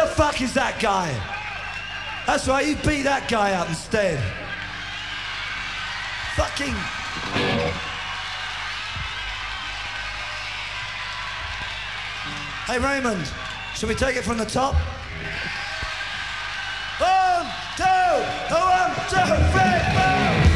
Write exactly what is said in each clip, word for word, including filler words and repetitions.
the fuck is that guy? That's right, you beat that guy up instead. Fucking... Hey Raymond, should we take it from the top? One, two, one, two, three, four!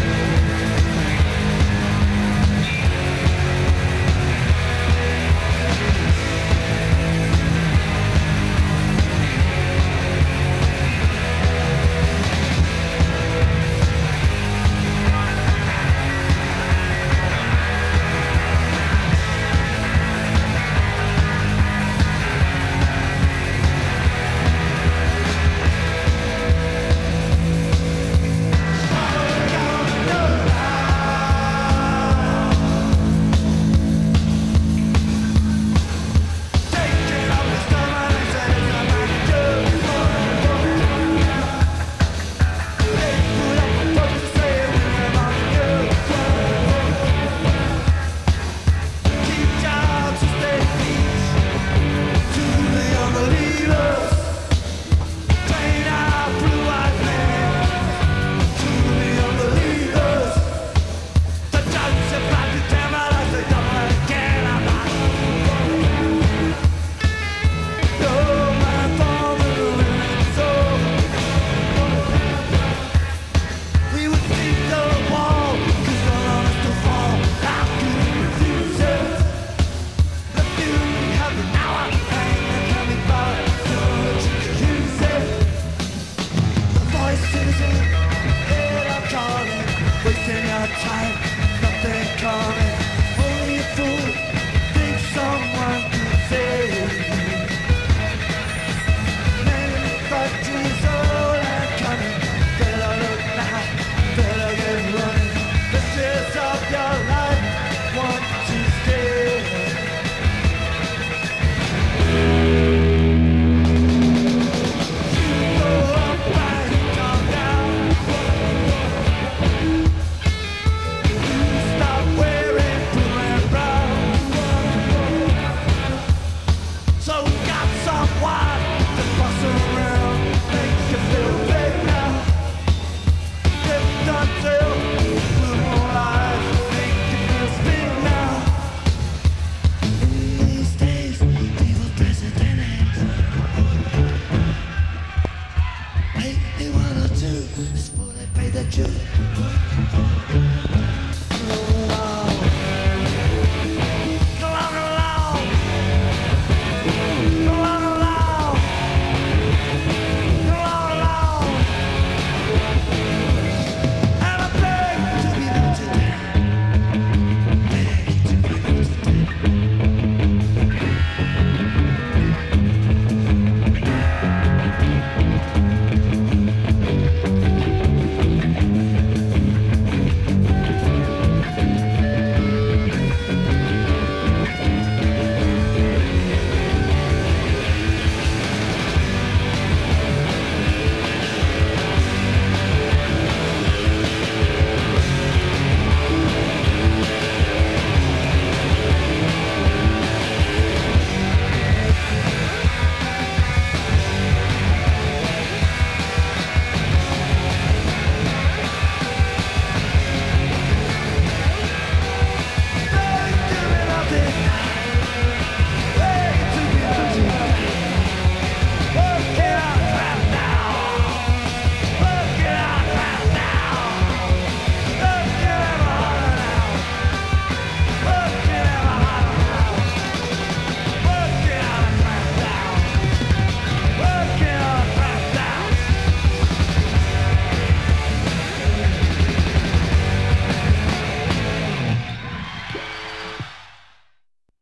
Time, nothing coming. Only a fool thinks someone could save you. Manufacturing's all and coming. Better look now, better get running. The stress of your life want to stay. You go up and come down. So we got some wine.